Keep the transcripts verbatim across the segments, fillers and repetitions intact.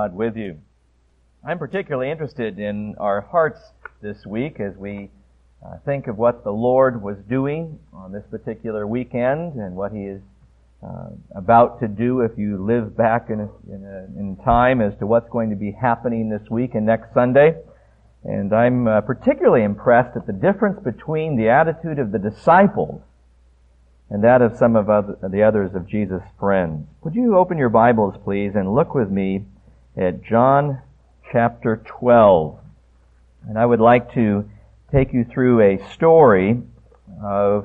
God with you. I'm particularly interested in our hearts this week as we uh, think of what the Lord was doing on this particular weekend and what He is uh, about to do if you live back in, a, in, a, in time as to what's going to be happening this week and next Sunday. And I'm uh, particularly impressed at the difference between the attitude of the disciples and that of some of other, the others of Jesus' friends. Would you open your Bibles, please, and look with me at John chapter twelve. And I would like to take you through a story of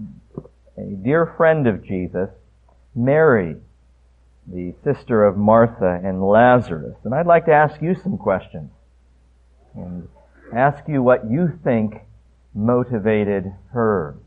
a dear friend of Jesus, Mary, the sister of Martha and Lazarus. And I'd like to ask you some questions and ask you what you think motivated her.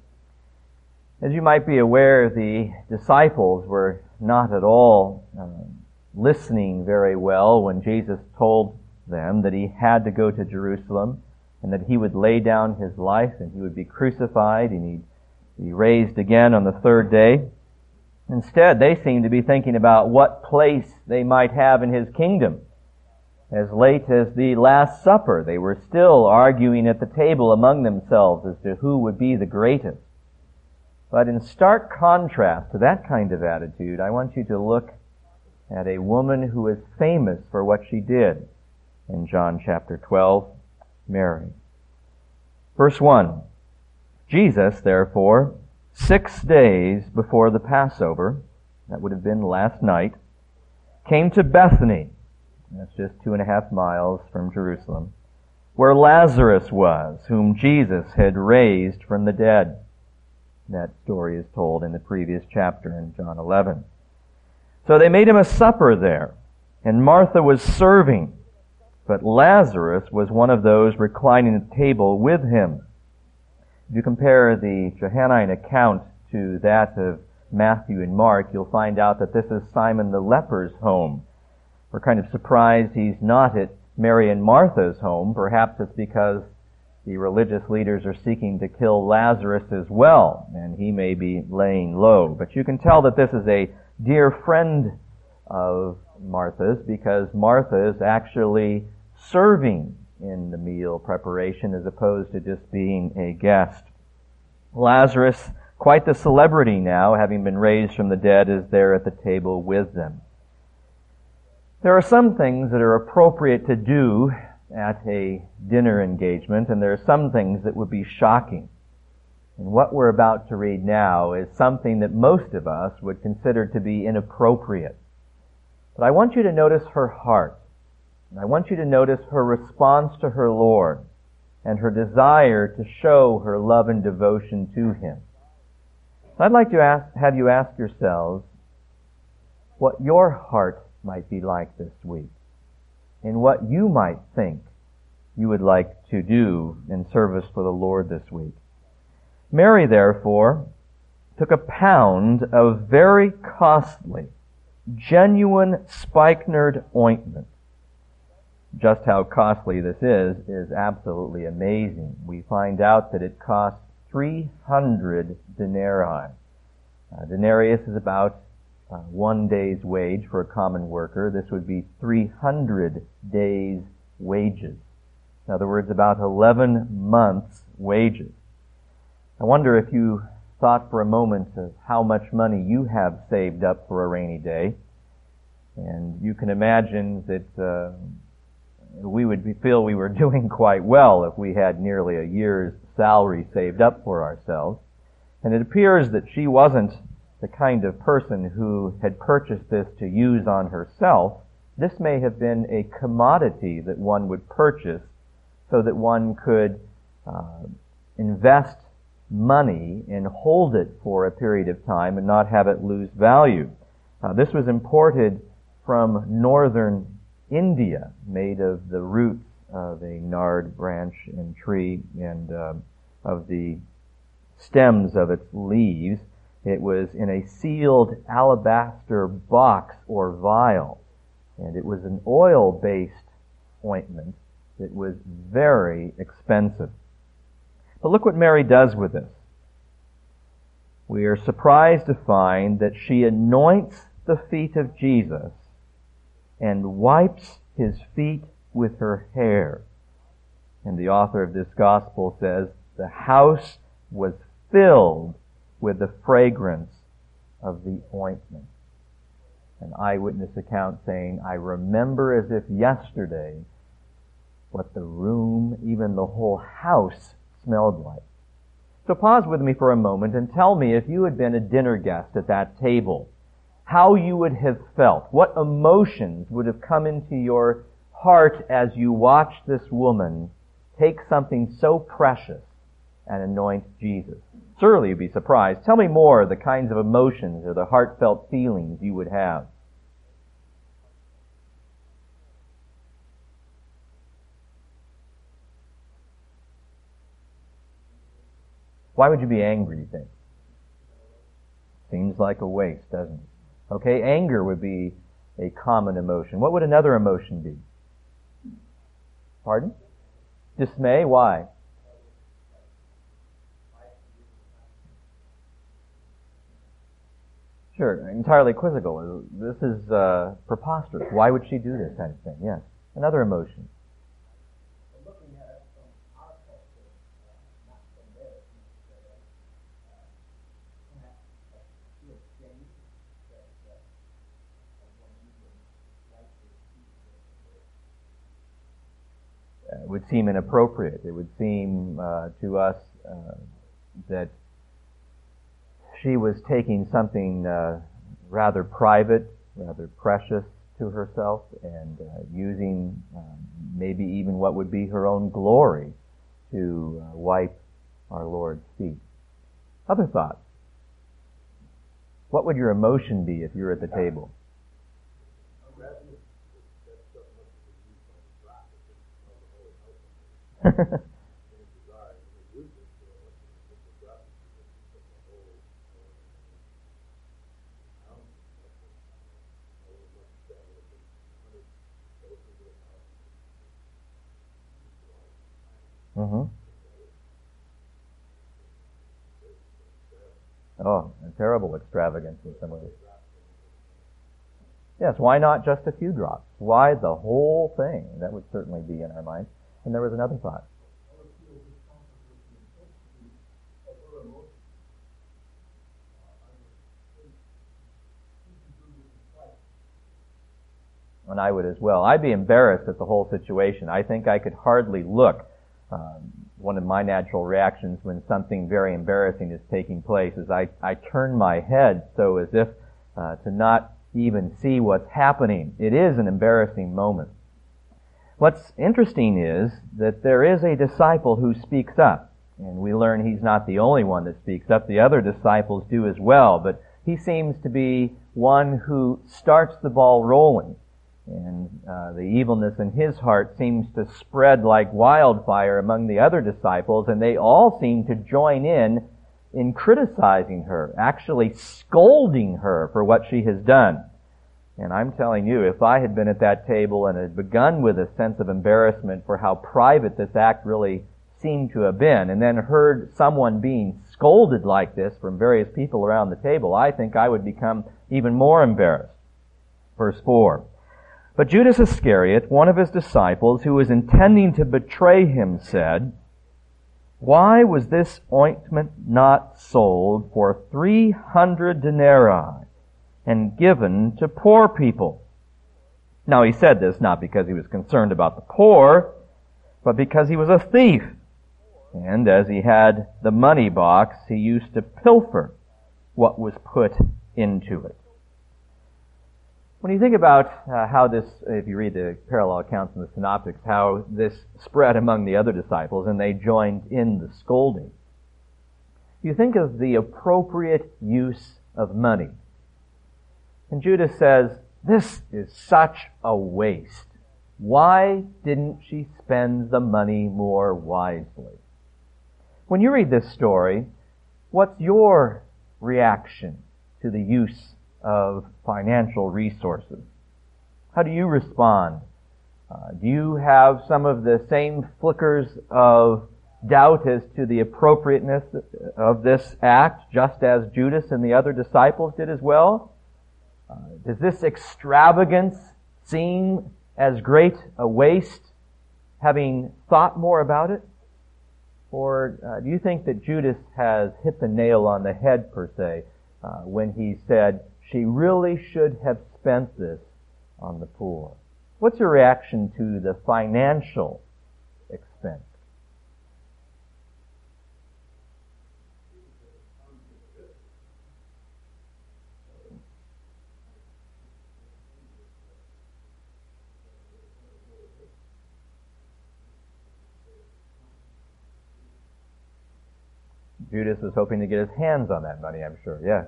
As you might be aware, the disciples were not at all um, listening very well when Jesus told them that He had to go to Jerusalem and that He would lay down His life and He would be crucified and He'd be raised again on the third day. Instead, they seemed to be thinking about what place they might have in His kingdom. As late as the Last Supper, they were still arguing at the table among themselves as to who would be the greatest. But in stark contrast to that kind of attitude, I want you to look at a woman who is famous for what she did in John chapter twelve, Mary. Verse one, Jesus, therefore, six days before the Passover, that would have been last night, came to Bethany, that's just two and a half miles from Jerusalem, where Lazarus was, whom Jesus had raised from the dead. That story is told in the previous chapter in John eleven. So they made him a supper there, and Martha was serving, but Lazarus was one of those reclining at the table with him. If you compare the Johannine account to that of Matthew and Mark, you'll find out that this is Simon the leper's home. We're kind of surprised he's not at Mary and Martha's home. Perhaps it's because the religious leaders are seeking to kill Lazarus as well, and he may be laying low. But you can tell that this is a dear friend of Martha's because Martha is actually serving in the meal preparation as opposed to just being a guest. Lazarus, quite the celebrity now, having been raised from the dead, is there at the table with them. There are some things that are appropriate to do at a dinner engagement, and there are some things that would be shocking. And what we're about to read now is something that most of us would consider to be inappropriate. But I want you to notice her heart. And I want you to notice her response to her Lord and her desire to show her love and devotion to Him. I'd like to ask, have you ask yourselves what your heart might be like this week, and what you might think you would like to do in service for the Lord this week. Mary, therefore, took a pound of very costly, genuine spikenard ointment. Just how costly this is, is absolutely amazing. We find out that it cost three hundred denarii. Uh, denarius is about uh, one day's wage for a common worker. This would be three hundred days' wages. In other words, about eleven months' wages. I wonder if you thought for a moment of how much money you have saved up for a rainy day. And you can imagine that uh, we would be, feel we were doing quite well if we had nearly a year's salary saved up for ourselves. And it appears that she wasn't the kind of person who had purchased this to use on herself. This may have been a commodity that one would purchase so that one could uh, invest money and hold it for a period of time and not have it lose value. Uh, this was imported from northern India, made of the roots of a nard branch and tree and uh, of the stems of its leaves. It was in a sealed alabaster box or vial, and it was an oil-based ointment that was very expensive. But look what Mary does with this. We are surprised to find that she anoints the feet of Jesus and wipes his feet with her hair. And the author of this gospel says, the house was filled with the fragrance of the ointment. An eyewitness account saying, I remember as if yesterday what the room, even the whole house, smelled like. So pause with me for a moment and tell me, if you had been a dinner guest at that table, how you would have felt. What emotions would have come into your heart as you watched this woman take something so precious and anoint Jesus? Surely you'd be surprised. Tell me more of the kinds of emotions or the heartfelt feelings you would have. Why would you be angry, you think? Seems like a waste, doesn't it? Okay, anger would be a common emotion. What would another emotion be? Pardon? Dismay? Why? Sure, entirely quizzical. This is uh, preposterous. Why would she do this kind of thing? Yes. Another emotion. It would seem inappropriate. It would seem uh, to us uh, that she was taking something uh, rather private, rather precious to herself, and uh, using um, maybe even what would be her own glory to uh, wipe our Lord's feet. Other thoughts? What would your emotion be if you were at the table? Mm-hmm. Oh, a terrible extravagance in some ways. Yes, why not just a few drops? Why the whole thing? That would certainly be in our mind. And there was another thought. And I would as well. I'd be embarrassed at the whole situation. I think I could hardly look. Um, one of my natural reactions when something very embarrassing is taking place is I, I turn my head so as if uh, to not even see what's happening. It is an embarrassing moment. What's interesting is that there is a disciple who speaks up, and we learn he's not the only one that speaks up. The other disciples do as well, but he seems to be one who starts the ball rolling. And uh, the evilness in his heart seems to spread like wildfire among the other disciples, and they all seem to join in in criticizing her, actually scolding her for what she has done. And I'm telling you, if I had been at that table and had begun with a sense of embarrassment for how private this act really seemed to have been, and then heard someone being scolded like this from various people around the table, I think I would become even more embarrassed. Verse four. But Judas Iscariot, one of his disciples, who was intending to betray him, said, Why was this ointment not sold for three hundred denarii and given to poor people? Now he said this not because he was concerned about the poor, but because he was a thief. And as he had the money box, he used to pilfer what was put into it. When you think about uh, how this, if you read the parallel accounts in the Synoptics, how this spread among the other disciples and they joined in the scolding, you think of the appropriate use of money. And Judas says, this is such a waste. Why didn't she spend the money more wisely? When you read this story, what's your reaction to the use of financial resources? How do you respond? Uh, do you have some of the same flickers of doubt as to the appropriateness of this act, just as Judas and the other disciples did as well? Uh, does this extravagance seem as great a waste having thought more about it? Or uh, do you think that Judas has hit the nail on the head, per se, uh, when he said, she really should have spent this on the poor? What's your reaction to the financial expense? Judas was hoping to get his hands on that money, I'm sure. Yeah.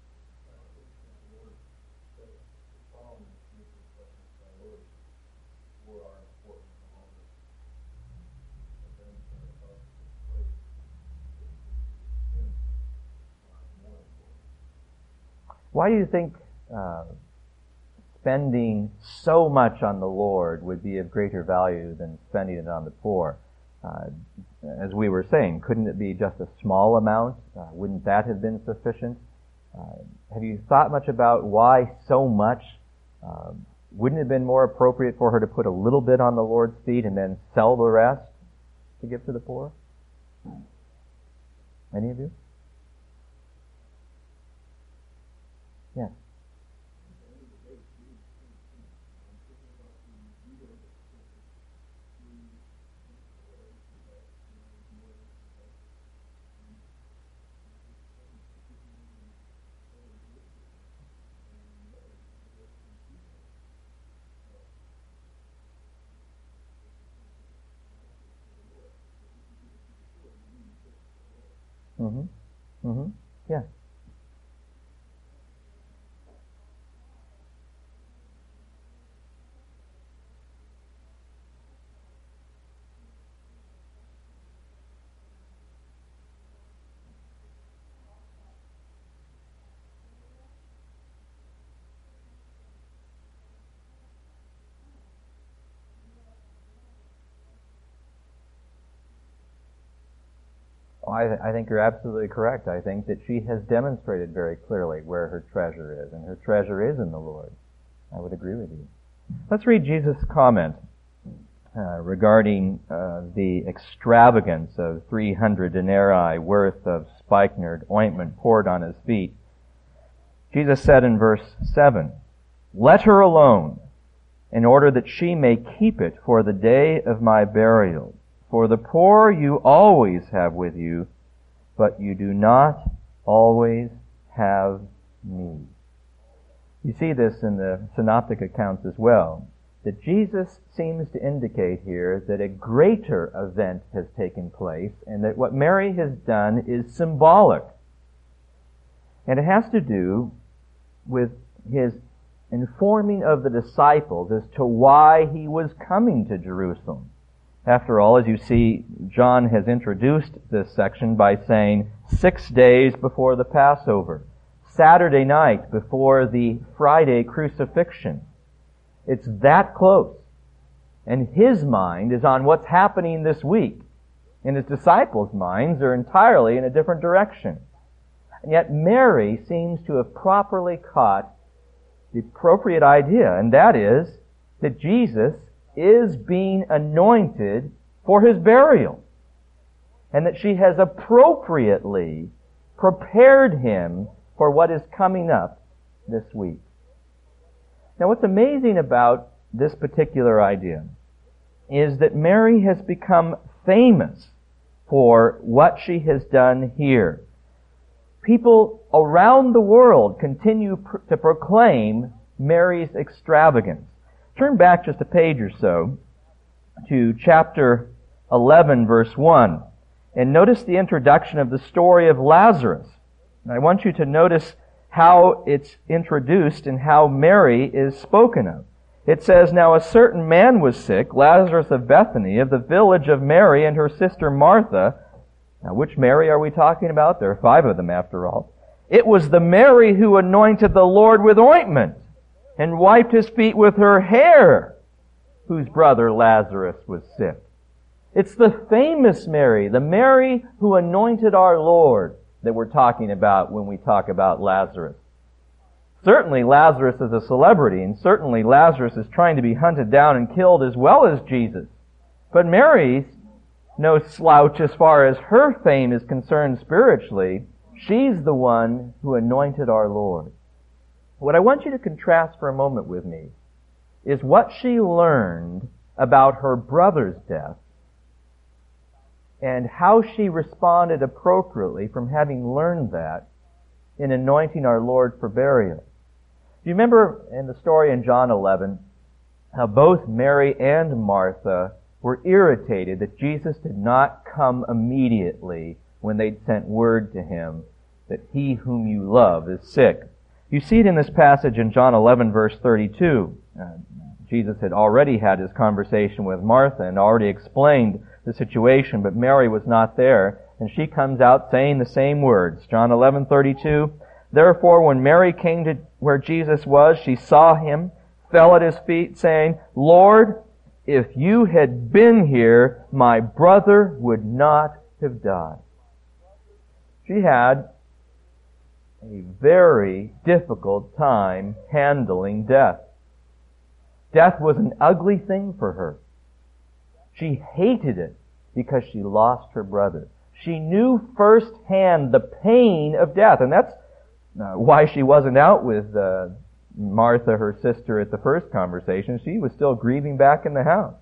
Why do you think uh, spending so much on the Lord would be of greater value than spending it on the poor? Uh, as we were saying, couldn't it be just a small amount? Uh, wouldn't that have been sufficient? Uh, have you thought much about why so much? Uh, wouldn't it have been more appropriate for her to put a little bit on the Lord's feet and then sell the rest to give to the poor? Any of you? Yeah. Mm-hmm. Mm-hmm. Yeah. I, I think you're absolutely correct. I think that she has demonstrated very clearly where her treasure is, and her treasure is in the Lord. I would agree with you. Let's read Jesus' comment uh, regarding uh, the extravagance of three hundred denarii worth of spikenard ointment poured on his feet. Jesus said in verse seven, "Let her alone, in order that she may keep it for the day of my burial. For the poor you always have with you, but you do not always have me." You see this in the synoptic accounts as well, that Jesus seems to indicate here that a greater event has taken place, and that what Mary has done is symbolic. And it has to do with his informing of the disciples as to why he was coming to Jerusalem. After all, as you see, John has introduced this section by saying six days before the Passover, Saturday night before the Friday crucifixion. It's that close. And his mind is on what's happening this week. And his disciples' minds are entirely in a different direction. And yet Mary seems to have properly caught the appropriate idea, and that is that Jesus is being anointed for his burial, and that she has appropriately prepared him for what is coming up this week. Now, what's amazing about this particular idea is that Mary has become famous for what she has done here. People around the world continue pr- to proclaim Mary's extravagance. Turn back just a page or so to chapter eleven, verse one, and notice the introduction of the story of Lazarus. And I want you to notice how it's introduced and how Mary is spoken of. It says, "Now a certain man was sick, Lazarus of Bethany, of the village of Mary and her sister Martha." Now, which Mary are we talking about? There are five of them after all. "It was the Mary who anointed the Lord with ointment and wiped his feet with her hair, whose brother Lazarus was sick." It's the famous Mary, the Mary who anointed our Lord, that we're talking about when we talk about Lazarus. Certainly Lazarus is a celebrity, and certainly Lazarus is trying to be hunted down and killed as well as Jesus. But Mary's no slouch as far as her fame is concerned spiritually. She's the one who anointed our Lord. What I want you to contrast for a moment with me is what she learned about her brother's death and how she responded appropriately from having learned that in anointing our Lord for burial. Do you remember in the story in John eleven how both Mary and Martha were irritated that Jesus did not come immediately when they'd sent word to him that he whom you love is sick? You see it in this passage in John eleven, verse thirty-two. Uh, Jesus had already had his conversation with Martha and already explained the situation, but Mary was not there, and she comes out saying the same words. John eleven thirty-two. Therefore, when Mary came to where Jesus was, she saw him, fell at his feet, saying, Lord, if you had been here, my brother would not have died. She had a very difficult time handling death. Death was an ugly thing for her. She hated it because she lost her brother. She knew firsthand the pain of death, and that's uh, why she wasn't out with uh, Martha, her sister, at the first conversation. She was still grieving back in the house.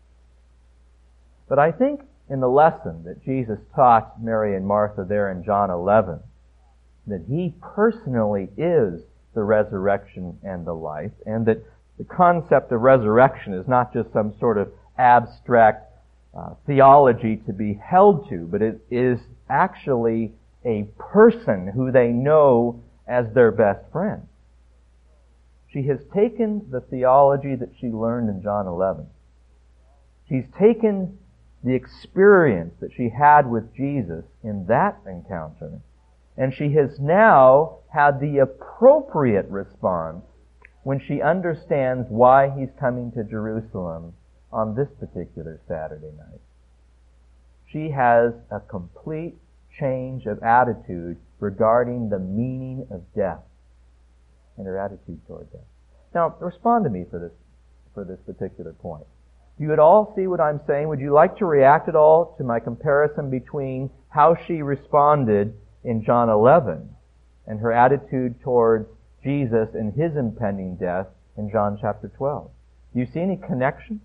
But I think in the lesson that Jesus taught Mary and Martha there in John eleven, that He personally is the resurrection and the life, and that the concept of resurrection is not just some sort of abstract uh, theology to be held to, but it is actually a person who they know as their best friend. She has taken the theology that she learned in John eleven. She's taken the experience that she had with Jesus in that encounter, and she has now had the appropriate response when she understands why He's coming to Jerusalem on this particular Saturday night. She has a complete change of attitude regarding the meaning of death and her attitude toward death. Now, respond to me for this, for this particular point. You would all see what I'm saying. Would you like to react at all to my comparison between how she responded in John eleven and her attitude towards Jesus and His impending death in John chapter twelve? Do you see any connection?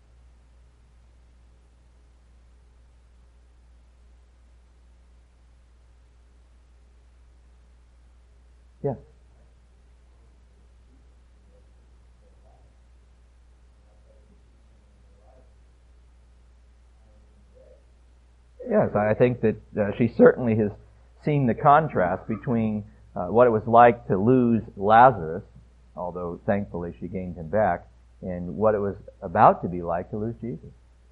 Yes. Yes, I think that uh, she certainly has seen the contrast between uh, what it was like to lose Lazarus, although thankfully she gained him back, and what it was about to be like to lose Jesus.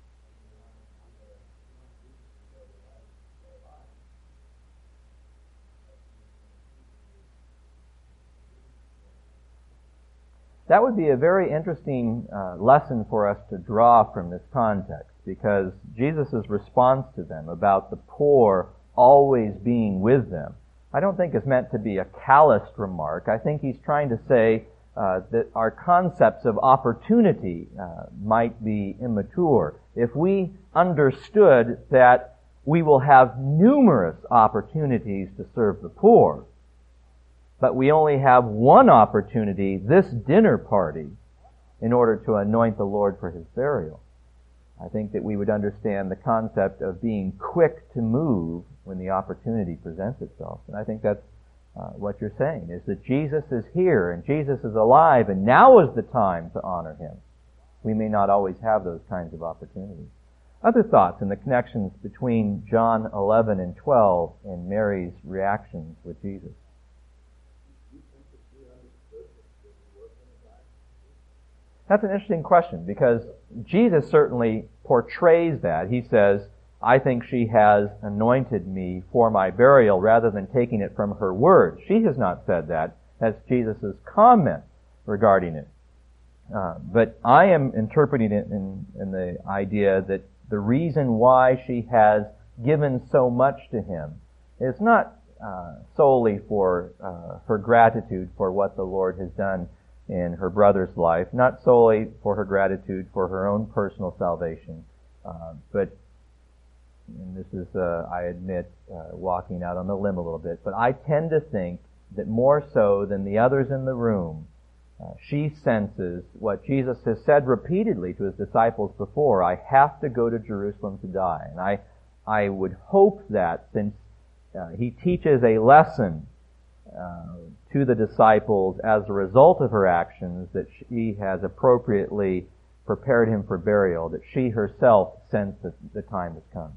That would be a very interesting uh, lesson for us to draw from this context, because Jesus' response to them about the poor always being with them, I don't think is meant to be a calloused remark. I think He's trying to say uh, that our concepts of opportunity uh, might be immature. If we understood that we will have numerous opportunities to serve the poor, but we only have one opportunity, this dinner party, in order to anoint the Lord for His burial, I think that we would understand the concept of being quick to move when the opportunity presents itself. And I think that's uh, what you're saying, is that Jesus is here and Jesus is alive, and now is the time to honor Him. We may not always have those kinds of opportunities. Other thoughts in the connections between John eleven and twelve and Mary's reactions with Jesus? That's an interesting question, because Jesus certainly portrays that. He says, I think she has anointed me for my burial rather than taking it from her words. She has not said that. That's Jesus' comment regarding it. Uh, but I am interpreting it in, in the idea that the reason why she has given so much to Him is not uh, solely for uh, her gratitude for what the Lord has done in her brother's life, not solely for her gratitude for her own personal salvation, uh, but, and this is, uh, I admit, uh, walking out on the limb a little bit, but I tend to think that more so than the others in the room, uh, she senses what Jesus has said repeatedly to his disciples before: I have to go to Jerusalem to die. And I, I would hope that since uh, he teaches a lesson uh, to the disciples as a result of her actions, that she has appropriately prepared him for burial, that she herself sensed that the time has come.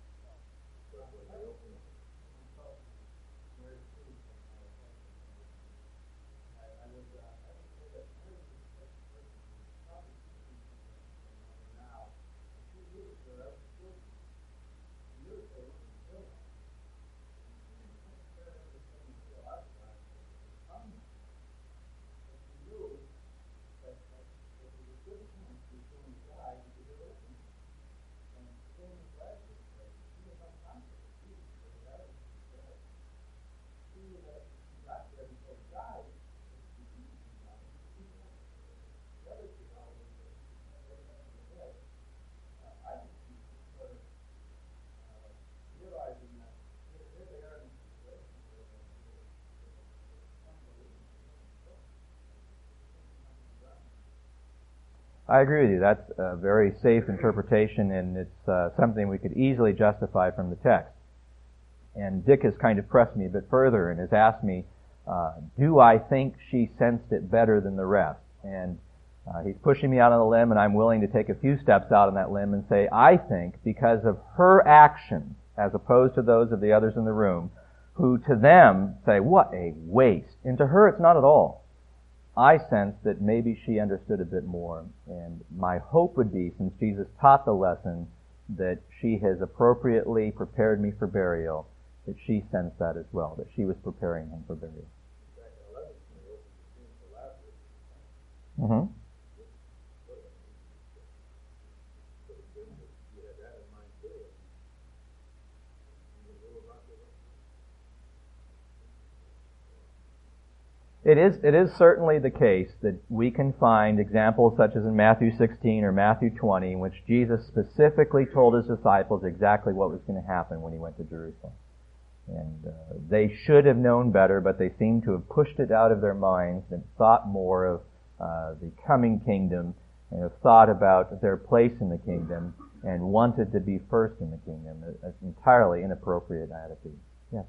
I agree with you. That's a very safe interpretation, and it's uh, something we could easily justify from the text. And Dick has kind of pressed me a bit further and has asked me, uh, do I think she sensed it better than the rest? And uh, he's pushing me out on a limb, and I'm willing to take a few steps out on that limb and say, I think because of her actions, as opposed to those of the others in the room, who to them say, what a waste. And to her, it's not at all. I sense that maybe she understood a bit more, and my hope would be, since Jesus taught the lesson, that she has appropriately prepared me for burial, that she sensed that as well, that she was preparing him for burial. Mm-hmm. It is, it is certainly the case that we can find examples such as in Matthew sixteen or Matthew twenty, in which Jesus specifically told his disciples exactly what was going to happen when he went to Jerusalem. And uh, they should have known better, but they seem to have pushed it out of their minds and thought more of uh, the coming kingdom, and have thought about their place in the kingdom and wanted to be first in the kingdom. An entirely inappropriate attitude. Yes.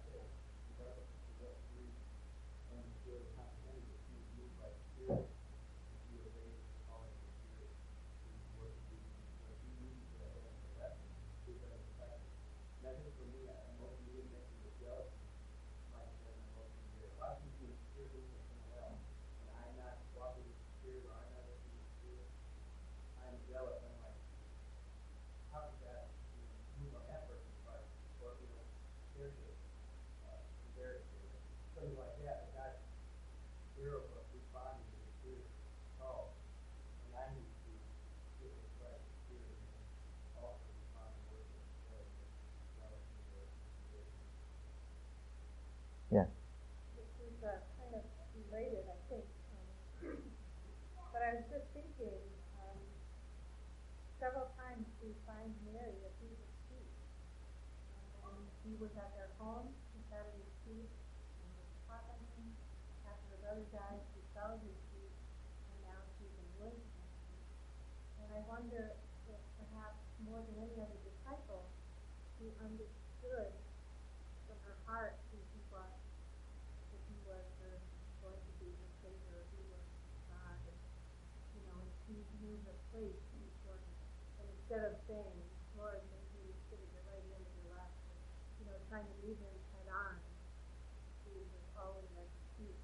Yeah. This is uh, kind of related, I think. Um, but I was just thinking, um, several times we find Mary at Jesus' feet. Um, and he was at their home, he sat at his feet, and was taught by him. After her brother died, she fell at his feet, and now she's in William's feet. And I wonder if perhaps more than any other disciple, she understood from her heart who he was. He was her, going to be her Savior, he was God, and, you know, and she knew her place before him. And instead of saying, Lord, may he sit at your right hand or your left, or, you know, trying to meet him head on, she was always at his feet.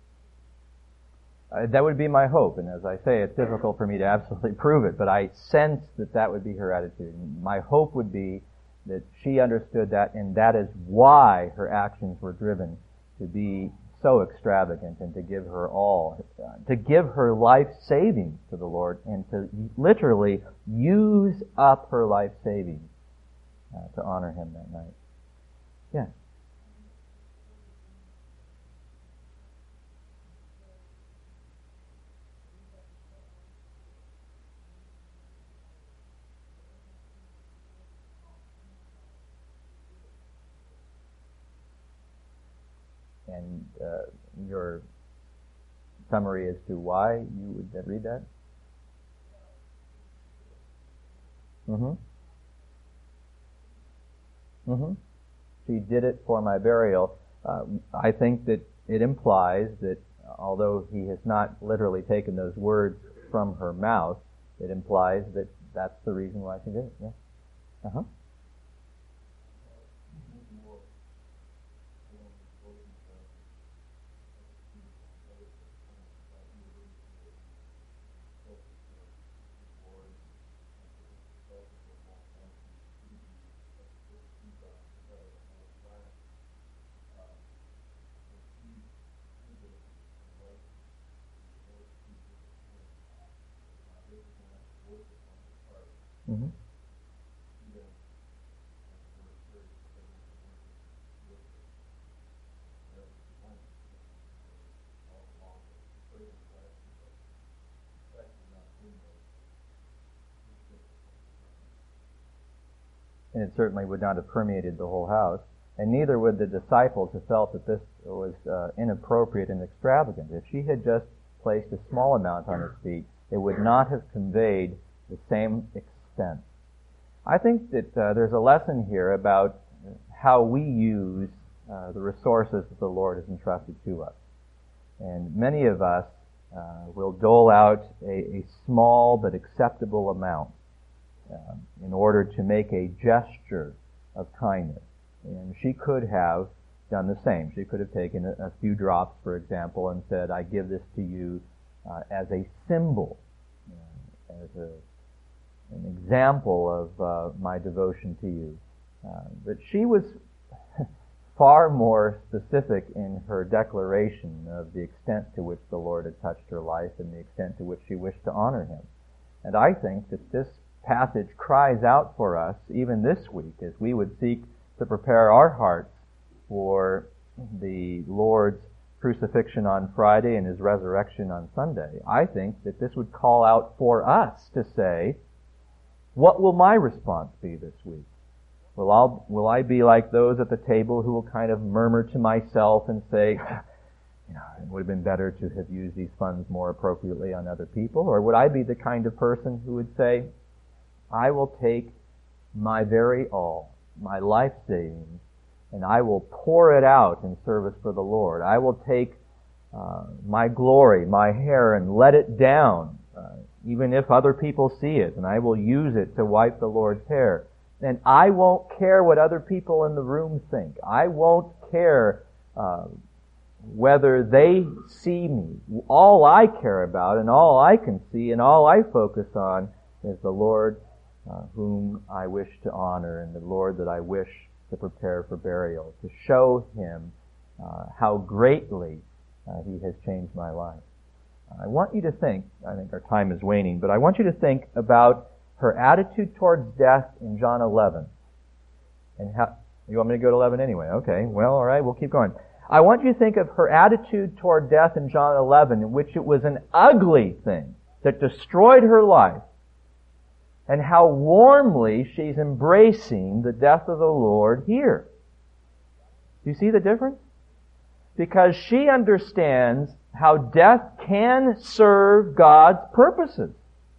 Uh, that would be my hope, and as I say, it's difficult for me to absolutely prove it, but I sense that that would be her attitude. And my hope would be that she understood that, and that is why her actions were driven to be so extravagant and to give her all, uh, to give her life savings to the Lord, and to literally use up her life savings uh, to honor him that night. Yeah. and uh, your summary as to why you would read that? Mm-hmm. Mm-hmm. She did it for my burial. Uh, I think that it implies that although he has not literally taken those words from her mouth, it implies that that's the reason why she did it. Yeah. Uh-huh. Mm-hmm. And it certainly would not have permeated the whole house. And neither would the disciples have felt that this was uh, inappropriate and extravagant. If she had just placed a small amount on his feet, it would not have conveyed the same extent. I think that uh, there's a lesson here about how we use uh, the resources that the Lord has entrusted to us. And many of us uh, will dole out a, a small but acceptable amount uh, in order to make a gesture of kindness. And she could have done the same. She could have taken a, a few drops, for example, and said, I give this to you uh, as a symbol, uh, as a, an example of uh, my devotion to you. Uh, but she was far more specific in her declaration of the extent to which the Lord had touched her life and the extent to which she wished to honor him. And I think that this passage cries out for us, even this week, as we would seek to prepare our hearts for the Lord's crucifixion on Friday and his resurrection on Sunday. I think that this would call out for us to say, what will my response be this week? Will, I'll, will I be like those at the table who will kind of murmur to myself and say, you know, it would have been better to have used these funds more appropriately on other people? Or would I be the kind of person who would say, I will take my very all, my life savings, and I will pour it out in service for the Lord. I will take uh, my glory, my hair, and let it down, uh, even if other people see it, and I will use it to wipe the Lord's hair. And I won't care what other people in the room think. I won't care uh, whether they see me. All I care about and all I can see and all I focus on is the Lord uh, whom I wish to honor and the Lord that I wish to prepare for burial, to show him uh, how greatly uh, he has changed my life. I want you to think, I think our time is waning, but I want you to think about her attitude towards death in John eleven. And how, you want me to go to eleven anyway? Okay, well, all right, we'll keep going. I want you to think of her attitude toward death in John eleven, in which it was an ugly thing that destroyed her life, and how warmly she's embracing the death of the Lord here. Do you see the difference? Because she understands how death can serve God's purposes.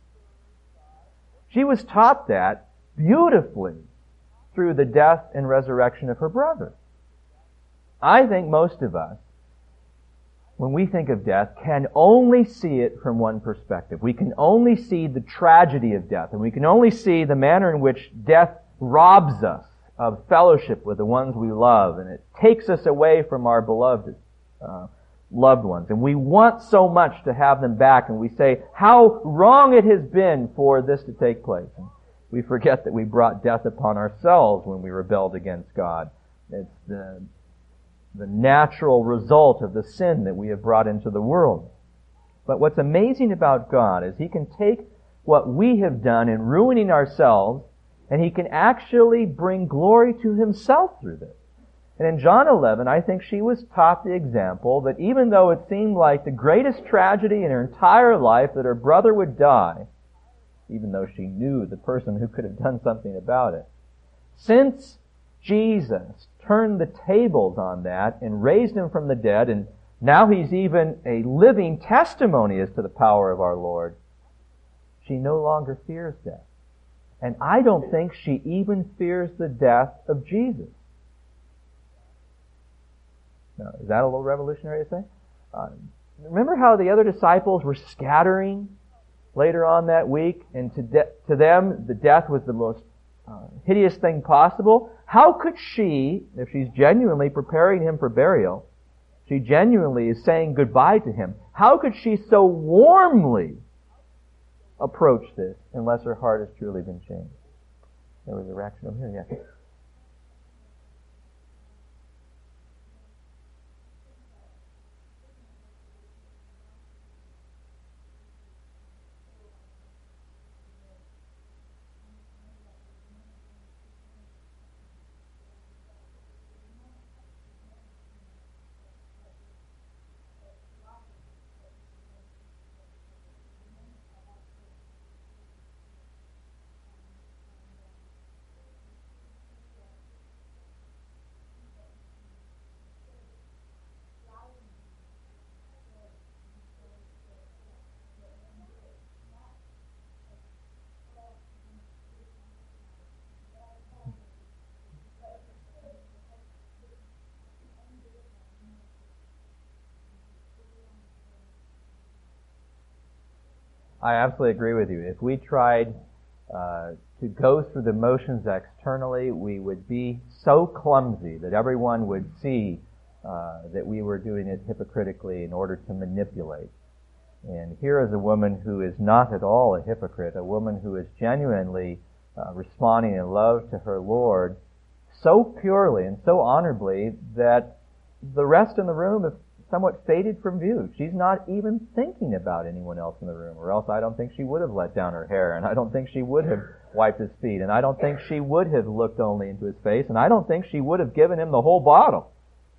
She was taught that beautifully through the death and resurrection of her brother. I think most of us, when we think of death, can only see it from one perspective. We can only see the tragedy of death, and we can only see the manner in which death robs us of fellowship with the ones we love, and it takes us away from our beloved uh, loved ones. And we want so much to have them back, and we say, how wrong it has been for this to take place. And we forget that we brought death upon ourselves when we rebelled against God. It's the, the natural result of the sin that we have brought into the world. But what's amazing about God is He can take what we have done in ruining ourselves, and He can actually bring glory to Himself through this. And in John eleven, I think she was taught the example that even though it seemed like the greatest tragedy in her entire life that her brother would die, even though she knew the person who could have done something about it, since Jesus turned the tables on that and raised him from the dead, and now he's even a living testimony as to the power of our Lord, she no longer fears death. And I don't think she even fears the death of Jesus. Now, is that a little revolutionary to say? Uh, remember how the other disciples were scattering later on that week, and to, de- to them the death was the most uh, hideous thing possible? How could she, if she's genuinely preparing him for burial, she genuinely is saying goodbye to him, how could she so warmly approach this unless her heart has truly been changed? There was a reaction over here, yeah. I absolutely agree with you. If we tried uh, to go through the motions externally, we would be so clumsy that everyone would see uh, that we were doing it hypocritically in order to manipulate. And here is a woman who is not at all a hypocrite, a woman who is genuinely uh, responding in love to her Lord so purely and so honorably that the rest in the room have somewhat faded from view. She's not even thinking about anyone else in the room, or else I don't think she would have let down her hair, and I don't think she would have wiped his feet, and I don't think she would have looked only into his face, and I don't think she would have given him the whole bottle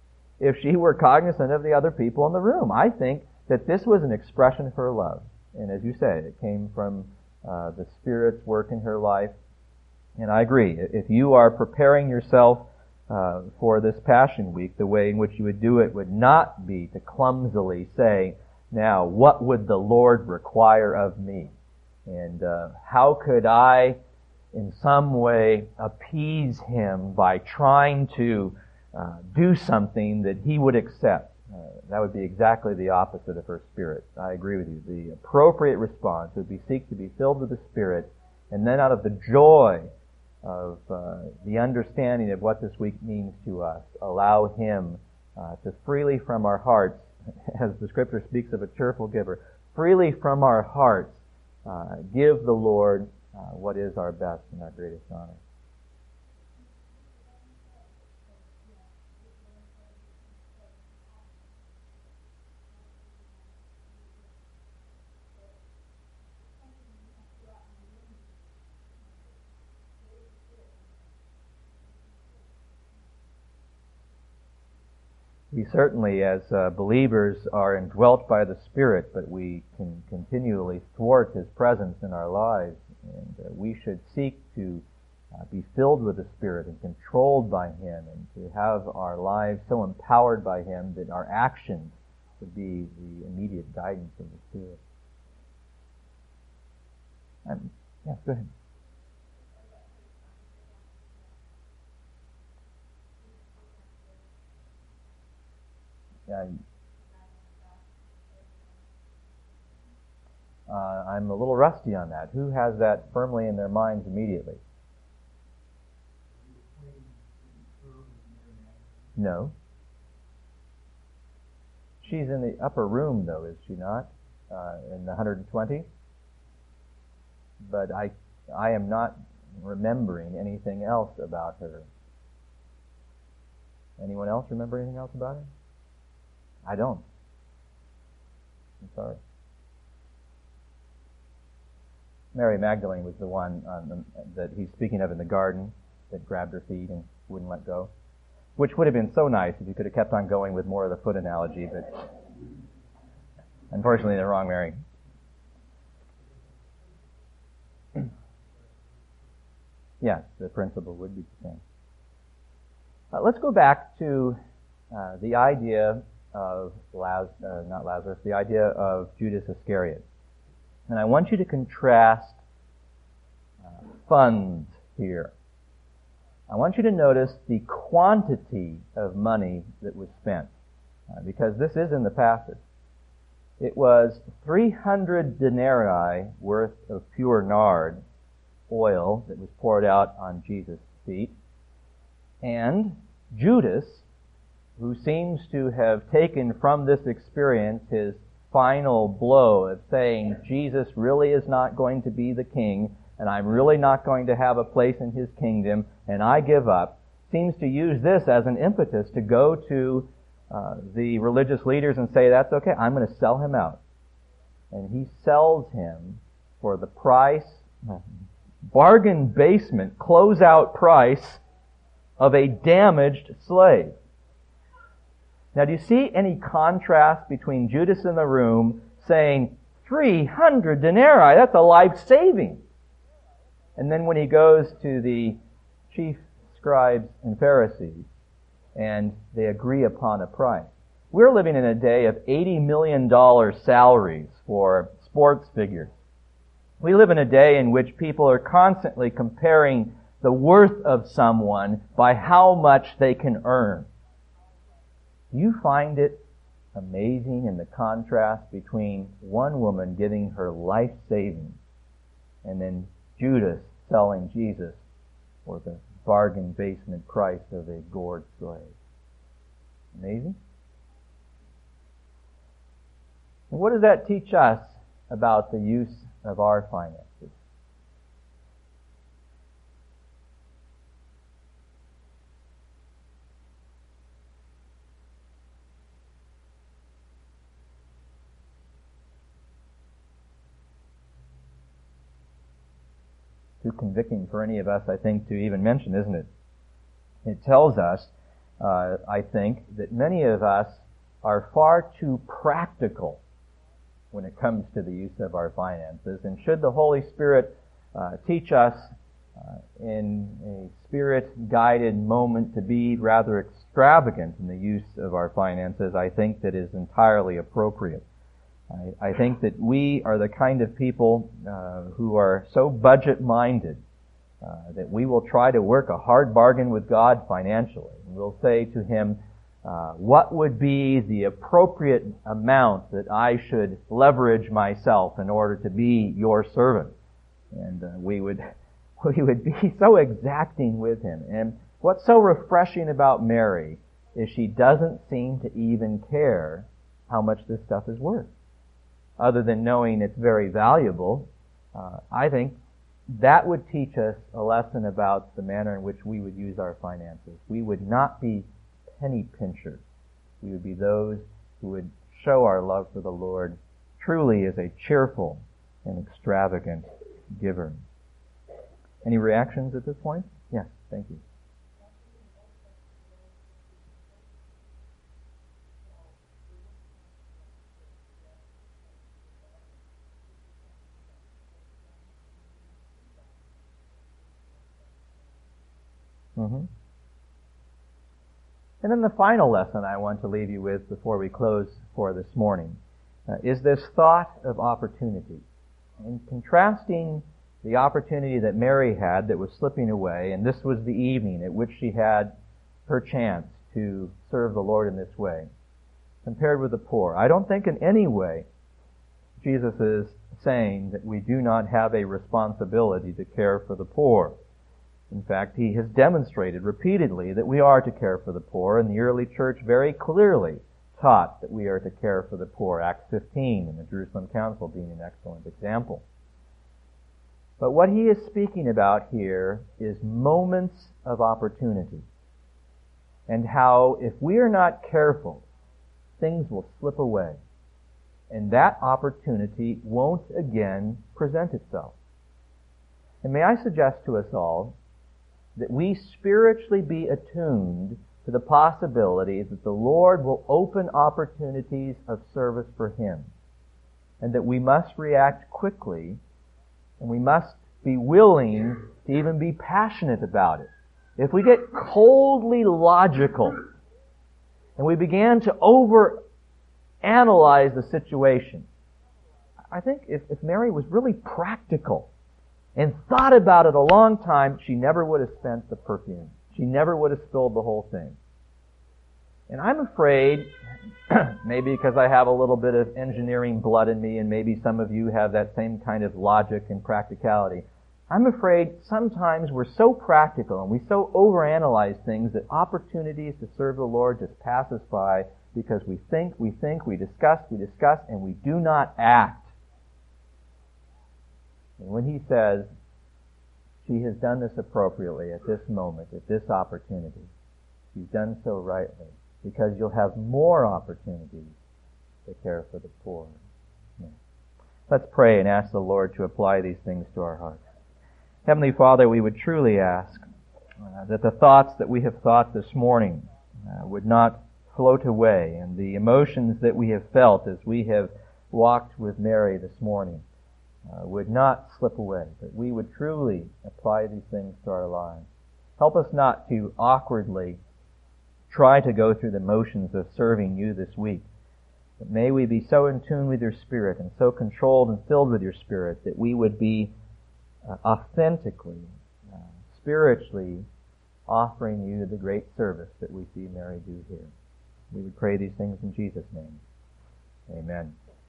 if she were cognizant of the other people in the room. I think that this was an expression of her love, and as you say, it came from uh, the Spirit's work in her life. And I agree, if you are preparing yourself Uh, for this Passion Week, the way in which you would do it would not be to clumsily say, now, what would the Lord require of me? And uh, how could I, in some way, appease Him by trying to uh, do something that He would accept? Uh, that would be exactly the opposite of her spirit. I agree with you. The appropriate response would be seek to be filled with the Spirit, and then out of the joy of uh, the understanding of what this week means to us, allow Him uh, to freely from our hearts, as the Scripture speaks of a cheerful giver, freely from our hearts uh, give the Lord uh, what is our best and our greatest honor. We certainly, as uh, believers, are indwelt by the Spirit, but we can continually thwart His presence in our lives. And uh, we should seek to uh, be filled with the Spirit and controlled by Him, and to have our lives so empowered by Him that our actions would be the immediate guidance of the Spirit. Um, yeah, go ahead. Yeah, uh, I'm a little rusty on that. Who has that firmly in their minds immediately? No. She's in the upper room, though, is she not? Uh, in the one hundred twenty? But I, I am not remembering anything else about her. Anyone else remember anything else about her? I don't. I'm sorry. Mary Magdalene was the one um, that he's speaking of in the garden that grabbed her feet and wouldn't let go. Which would have been so nice if you could have kept on going with more of the foot analogy, but unfortunately the wrong Mary. Yes, the principle would be the same. Uh, let's go back to uh, the idea of Laz- uh, not Lazarus, the idea of Judas Iscariot. And I want you to contrast uh, funds here. I want you to notice the quantity of money that was spent, uh, because this is in the passage. It was three hundred denarii worth of pure nard oil that was poured out on Jesus' feet. And Judas, who seems to have taken from this experience his final blow of saying, Jesus really is not going to be the king, and I'm really not going to have a place in his kingdom, and I give up, seems to use this as an impetus to go to uh, the religious leaders and say, that's okay, I'm going to sell him out. And he sells him for the price, bargain basement, closeout price of a damaged slave. Now, do you see any contrast between Judas in the room saying, three hundred denarii, that's a life saving? And then when he goes to the chief scribes and Pharisees, and they agree upon a price. We're living in a day of eighty million dollars salaries for sports figures. We live in a day in which people are constantly comparing the worth of someone by how much they can earn. Do you find it amazing in the contrast between one woman giving her life savings and then Judas selling Jesus for the bargain basement price of a gored slave? Amazing? And what does that teach us about the use of our finances? Too convicting for any of us, I think, to even mention, isn't it? It tells us, uh, I think, that many of us are far too practical when it comes to the use of our finances. And should the Holy Spirit uh, teach us uh, in a Spirit-guided moment to be rather extravagant in the use of our finances, I think that is entirely appropriate. I, I think that we are the kind of people uh, who are so budget-minded uh, that we will try to work a hard bargain with God financially. And we'll say to Him, uh, what would be the appropriate amount that I should leverage myself in order to be your servant? And uh, we would we would be so exacting with Him. And what's so refreshing about Mary is she doesn't seem to even care how much this stuff is worth. Other than knowing it's very valuable, uh, I think that would teach us a lesson about the manner in which we would use our finances. We would not be penny pinchers. We would be those who would show our love for the Lord truly as a cheerful and extravagant giver. Any reactions at this point? Yes, thank you. Mm-hmm. And then the final lesson I want to leave you with before we close for this morning uh, is this thought of opportunity. In contrasting the opportunity that Mary had that was slipping away, and this was the evening at which she had her chance to serve the Lord in this way, compared with the poor, I don't think in any way Jesus is saying that we do not have a responsibility to care for the poor. In fact, He has demonstrated repeatedly that we are to care for the poor, and the early church very clearly taught that we are to care for the poor. Acts fifteen and the Jerusalem Council being an excellent example. But what he is speaking about here is moments of opportunity, and how if we are not careful, things will slip away, and that opportunity won't again present itself. And may I suggest to us all that we spiritually be attuned to the possibility that the Lord will open opportunities of service for Him, and that we must react quickly, and we must be willing to even be passionate about it, if we get coldly logical and we begin to over-analyze the situation, I think if, if Mary was really practical and thought about it a long time, she never would have spent the perfume. She never would have spilled the whole thing. And I'm afraid, maybe because I have a little bit of engineering blood in me, and maybe some of you have that same kind of logic and practicality, I'm afraid sometimes we're so practical and we so overanalyze things that opportunities to serve the Lord just pass us by because we think, we think, we discuss, we discuss, and we do not act. And when he says, she has done this appropriately at this moment, at this opportunity, she's done so rightly, because you'll have more opportunities to care for the poor. Yeah. Let's pray and ask the Lord to apply these things to our hearts. Heavenly Father, we would truly ask uh, that the thoughts that we have thought this morning uh, would not float away, and the emotions that we have felt as we have walked with Mary this morning Uh, would not slip away, but we would truly apply these things to our lives. Help us not to awkwardly try to go through the motions of serving you this week, but may we be so in tune with your Spirit and so controlled and filled with your Spirit that we would be uh, authentically, uh, spiritually offering you the great service that we see Mary do here. We would pray these things in Jesus' name. Amen.